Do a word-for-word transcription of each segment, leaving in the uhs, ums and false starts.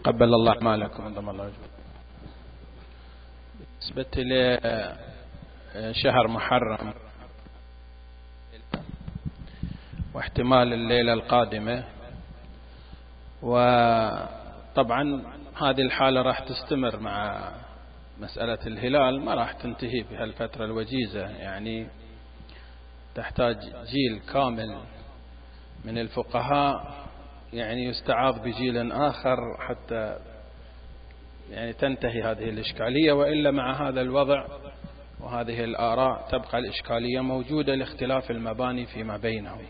تقبل الله أعمالكم وانضم الله وجهكم. بالنسبة لشهر محرم واحتمال الليلة القادمة، وطبعا هذه الحالة راح تستمر مع مسألة الهلال، ما راح تنتهي بهالفترة الوجيزة، يعني تحتاج جيل كامل من الفقهاء يعني يستعاض بجيل آخر حتى يعني تنتهي هذه الإشكالية، وإلا مع هذا الوضع وهذه الآراء تبقى الإشكالية موجودة لاختلاف المباني فيما بينهم.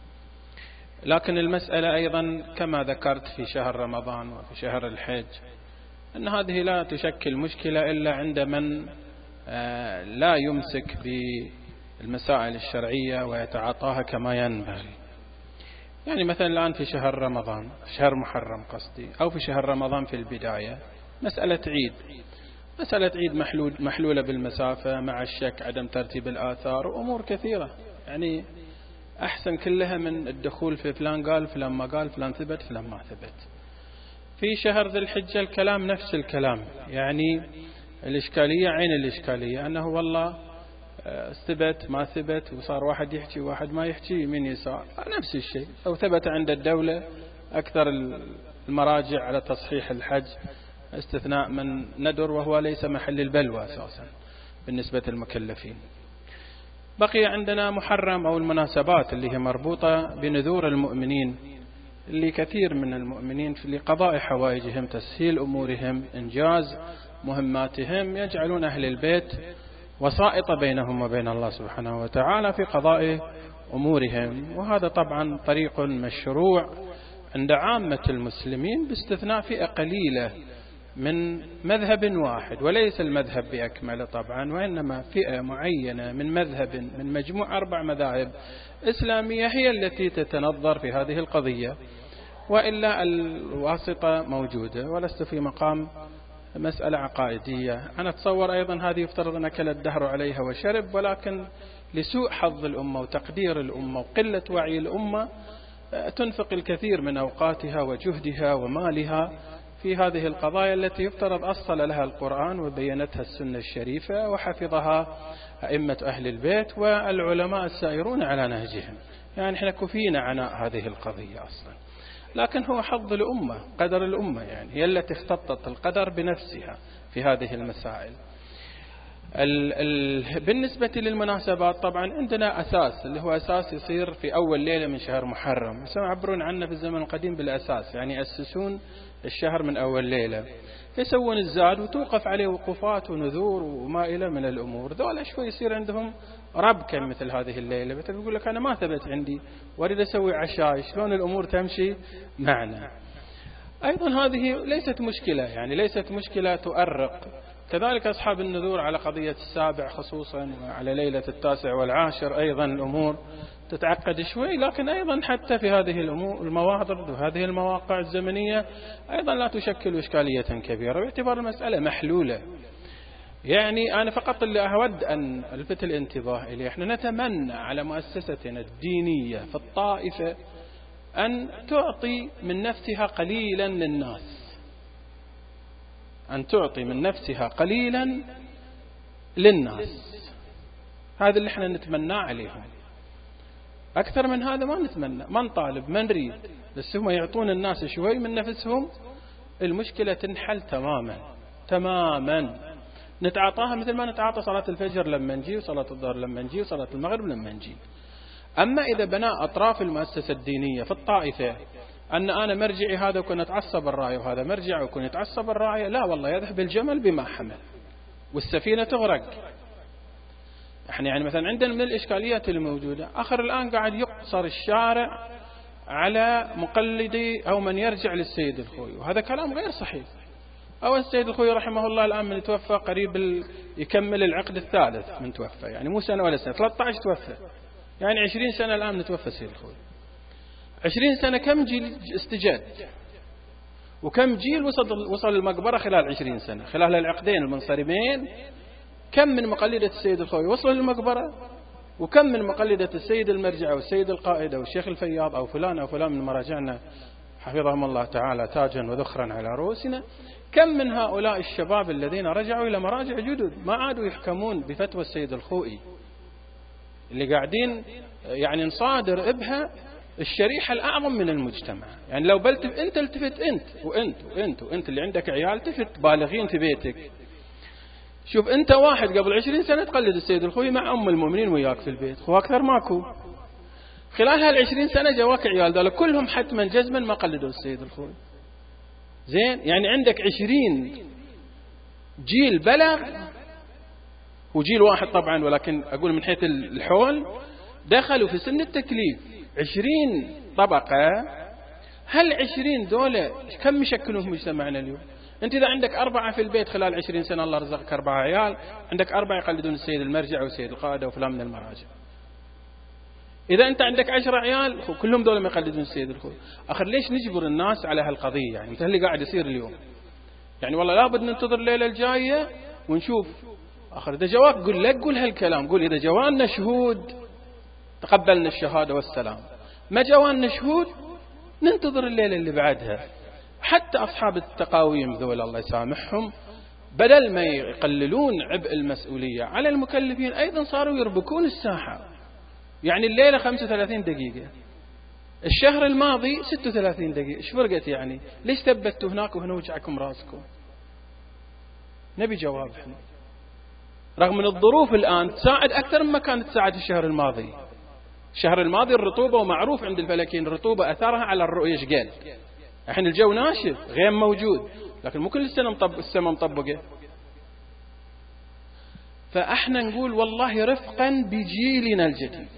لكن المسألة أيضا كما ذكرت في شهر رمضان وفي شهر الحج أن هذه لا تشكل مشكلة إلا عند من لا يمسك بالمسائل الشرعية ويتعاطاها كما ينبغي. يعني مثلا الآن في شهر رمضان، في شهر محرم قصدي، أو في شهر رمضان في البداية مسألة عيد، مسألة عيد محلول محلولة بالمسافة مع الشك، عدم ترتيب الآثار وأمور كثيرة، يعني أحسن كلها من الدخول في فلان قال فلان ما قال فلان ثبت فلان ما ثبت. في شهر ذي الحجة الكلام نفس الكلام، يعني الإشكالية عين الإشكالية أنه والله ثبت ما ثبت وصار واحد يحكي واحد ما يحكي من يسار، نفس الشيء. أو ثبت عند الدولة أكثر المراجع على تصحيح الحج استثناء من ندر وهو ليس محل البلوى أساسا بالنسبة للمكلفين. بقي عندنا محرم أو المناسبات اللي هي مربوطة بنذور المؤمنين، اللي كثير من المؤمنين لقضاء حوائجهم، تسهيل أمورهم، إنجاز مهماتهم، يجعلون أهل البيت وسائط بينهم وبين الله سبحانه وتعالى في قضاء أمورهم. وهذا طبعا طريق مشروع عند عامة المسلمين باستثناء فئة قليلة من مذهب واحد، وليس المذهب بأكمله طبعا، وإنما فئة معينة من مذهب من مجموع أربع مذاهب إسلامية هي التي تتنظر في هذه القضية، وإلا الواسطة موجودة. ولست في مقام مسألة عقائدية، أنا أتصور أيضا هذه يفترض أن أكل الدهر عليها وشرب، ولكن لسوء حظ الأمة وتقدير الأمة وقلة وعي الأمة تنفق الكثير من أوقاتها وجهدها ومالها في هذه القضايا التي يفترض أصل لها القرآن وبينتها السنة الشريفة وحفظها أئمة أهل البيت والعلماء السائرون على نهجهم. يعني احنا كفينا عناء هذه القضية أصلا، لكن هو حظ الأمة، قدر الأمة، يعني هي التي اختطت القدر بنفسها في هذه المسائل. ال ال بالنسبة للمناسبات طبعا عندنا أساس اللي هو أساس يصير في أول ليلة من شهر محرم، يعبرون عنه في الزمن القديم بالأساس، يعني يأسسون الشهر من أول ليلة، يسوون الزاد وتوقف عليه وقوفات ونذور وما إلى من الأمور. ذولا شوي يصير عندهم ربكة مثل هذه الليلة، بتقول لك أنا ما ثبت عندي وأريد أسوي عشاء، شلون الأمور تمشي معنا. أيضا هذه ليست مشكلة، يعني ليست مشكلة تؤرق. كذلك أصحاب النذور على قضية السابع خصوصا وعلى ليلة التاسع والعاشر أيضا الأمور تتعقد شوي، لكن أيضا حتى في هذه المواضع وهذه المواقع الزمنية أيضا لا تشكل إشكالية كبيرة باعتبار المسألة محلولة. يعني أنا فقط اللي أود أن ألفت الانتباه إليه، إحنا نتمنى على مؤسستنا الدينية في الطائفة أن تعطي من نفسها قليلا للناس، أن تعطي من نفسها قليلا للناس، هذا اللي احنا نتمناه عليهم. أكثر من هذا ما نتمنى، ما نطالب، ما نريد، بس هم يعطون الناس شوي من نفسهم، المشكلة تنحل تماما تماما. نتعاطاها مثل ما نتعاطى صلاة الفجر لما نجي، وصلاة الظهر لما نجي، وصلاة المغرب لما نجي. أما إذا بناء أطراف المؤسسة الدينية في الطائفة أن أنا مرجعي هذا وكن يتعصب الراية وهذا مرجع وكن يتعصب الراية، لا والله يذهب الجمل بما حمل والسفينة تغرق. احنا يعني مثلا عندنا من الإشكاليات الموجودة آخر الآن قاعد يقصر الشارع على مقلدي أو من يرجع للسيد الخوي، وهذا كلام غير صحيح. أو السيد الخوي رحمه الله الآن من توفى قريب يكمل العقد الثالث من توفى، يعني مو سنة ولا سنة، ثلاثة عشر توفى، يعني عشرين سنة الآن نتوفى السيد الخوي. عشرين سنة كم جيل استجد، وكم جيل وصل وصل المقبرة خلال عشرين سنة، خلال العقدين المنصرمين كم من مقلدة السيد الخوي وصلوا للمقبرة، وكم من مقلدة السيد المرجع والسيد القائد أو الشيخ الفياض أو فلان أو فلان من مراجعنا حفظهم الله تعالى تاجا وذخرا على رؤوسنا، كم من هؤلاء الشباب الذين رجعوا إلى مراجع جدد ما عادوا يحكمون بفتوى السيد الخوئي، اللي قاعدين يعني نصادر بها الشريحة الأعظم من المجتمع. يعني لو بلتف أنت التفت أنت وأنت وأنت وأنت اللي عندك عيال تفت بالغين في بيتك، شوف أنت واحد قبل عشرين سنة تقلد السيد الخوئي مع أم المؤمنين وياك في البيت، خو أكثر ماكو. خلال هالعشرين سنة جواك عيال دول كلهم حتما جزما ما قلدوا السيد الخوئي. زين، يعني عندك عشرين جيل بلغ وجيل واحد طبعا، ولكن أقول من حيث الحول دخلوا في سن التكليف عشرين طبقة. هل عشرين دولة كم يشكلون في مجتمعنا اليوم؟ أنت إذا عندك أربعة في البيت خلال عشرين سنة الله رزقك أربعة عيال، عندك أربعة يقلدون السيد المرجع والسيد القادة وفلان من المراجع. إذا أنت عندك عشرة عيال كلهم دول ما يقلدون السيد الخوئي. آخر ليش نجبر الناس على هالقضية؟ يعني مثل اللي قاعد يصير اليوم، يعني والله لابد ننتظر الليلة الجاية ونشوف. آخر إذا جواك قل لك قول هالكلام، قول إذا جوانا شهود تقبلنا الشهادة والسلام، ما جوانا شهود ننتظر الليلة اللي بعدها. حتى أصحاب التقاويم ذول الله يسامحهم بدل ما يقللون عبء المسؤولية على المكلفين أيضا صاروا يربكون الساحة. يعني الليلة خمسة وثلاثين دقيقة، الشهر الماضي ستة وثلاثين دقيقة، ايش فرقت يعني؟ ليش ثبتوا هناك وهنا وجعكم راسكم؟ نبي جواب احنا، رغم من الظروف الآن تساعد أكثر مما كانت تساعد في الشهر الماضي. الشهر الماضي الرطوبة، ومعروف عند الفلكيين الرطوبة أثرها على الرؤية شقال. الحين الجو ناشف غيم موجود، لكن مو كل السنة مطبق السماء مطبقة. فاحنا نقول والله رفقا بجيلنا الجديد،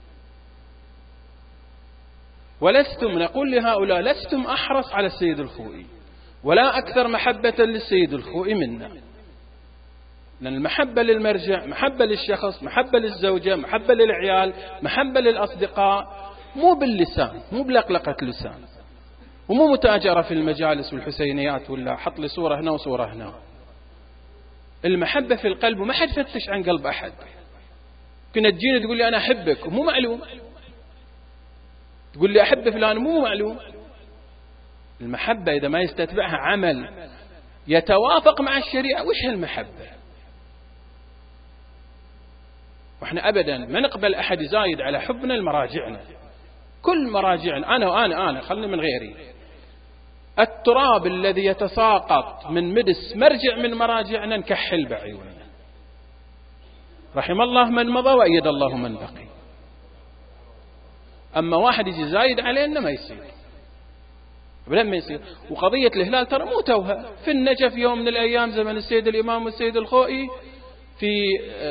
ولستم نقول لهؤلاء لستم أحرص على السيد الخوئي ولا أكثر محبة للسيد الخوئي منا، لأن المحبة للمرجع محبة للشخص، محبة للزوجة، محبة للعيال، محبة للأصدقاء، مو باللسان، مو بلقلقة لسان، ومو متاجرة في المجالس والحسينيات ولا حط لي صورة هنا وصورة هنا. المحبة في القلب، وما حد فتش عن قلب أحد. كنا تجيني تقول لي أنا أحبك ومو معلوم، تقول لي أحب فلان مو معلوم. المحبة إذا ما يستتبعها عمل يتوافق مع الشريعة وش هالمحبة؟ وإحنا أبدا ما نقبل أحد يزايد على حبنا لمراجعنا. كل مراجعنا أنا وأنا أنا خلني من غيري، التراب الذي يتساقط من مدس مرجع من مراجعنا نكحل بعيوننا. رحم الله من مضى وأيد الله من بقي. أما واحد يجي زايد علينا ما يصير، لما يصير. وقضية الهلال ترى مو توها، في النجف يوم من الأيام زمن السيد الإمام والسيد الخوئي في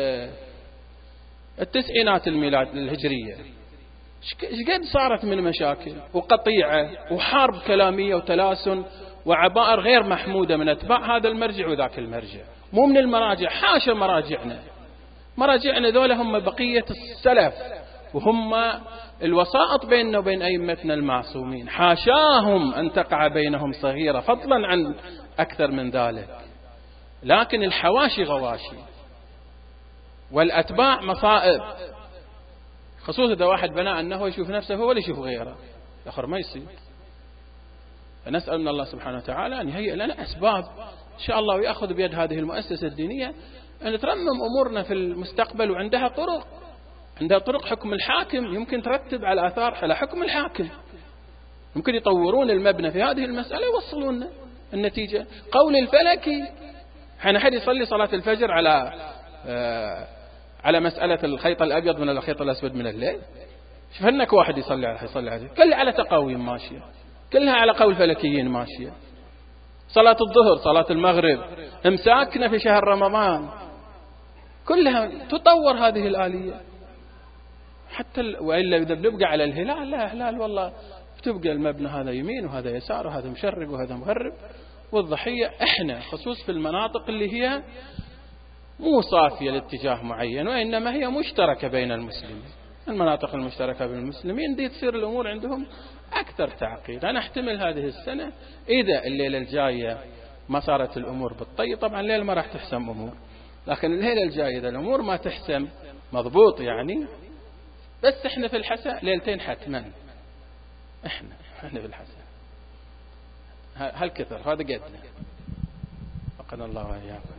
التسعينات الميلاد الهجرية، ايش قد صارت من مشاكل وقطيعة وحرب كلامية وتلاسن وعبائر غير محمودة من أتباع هذا المرجع وذاك المرجع، مو من المراجع، حاشا مراجعنا. مراجعنا ذولا هم بقية السلف، وهم الوسائط بيننا وبين أئمتنا المعصومين، حاشاهم أن تقع بينهم صغيرة فضلا عن أكثر من ذلك. لكن الحواشي غواشي والأتباع مصائب، خصوصا إذا واحد بناء أنه يشوف نفسه هو ولا يشوف غيره، الآخر ما يصير. فنسأل من الله سبحانه وتعالى أن يهيئ لنا أسباب إن شاء الله، ويأخذ بيد هذه المؤسسة الدينية أن ترمم أمورنا في المستقبل، وعندها طرق، عندها طرق حكم الحاكم يمكن ترتب على آثار على حكم الحاكم، يمكن يطورون المبنى في هذه المسألة يوصلون النتيجة. قول الفلكي حين أحد يصلي صلاة الفجر على آه على مسألة الخيط الأبيض من الخيط الأسود من الليل، شوف أنك واحد يصلي على يصلي عليه كلها على تقاويم ماشية، كلها على قول فلكيين ماشية. صلاة الظهر، صلاة المغرب، امساكنا في شهر رمضان، كلها تطور هذه الآلية. حتى ال... وإلا إذا بنبقى على الهلال، لا هلال والله بتبقى المبنى هذا يمين وهذا يسار وهذا مشرق وهذا مغرب، والضحية احنا خصوص في المناطق اللي هي مو صافية لاتجاه معين، وإنما هي مشتركة بين المسلمين. المناطق المشتركة بين المسلمين دي تصير الأمور عندهم أكثر تعقيد. أنا أحتمل هذه السنة إذا الليلة الجاية ما صارت الأمور بالطيب، طبعا الليلة ما راح تحسم أمور، لكن الليلة الجاية إذا الأمور ما تحسم مضبوط يعني، بس إحنا في الحساء ليلتين حتما، إحنا إحنا في الحساء هالكثر، هذا قدنا. وقنا الله وإياكم.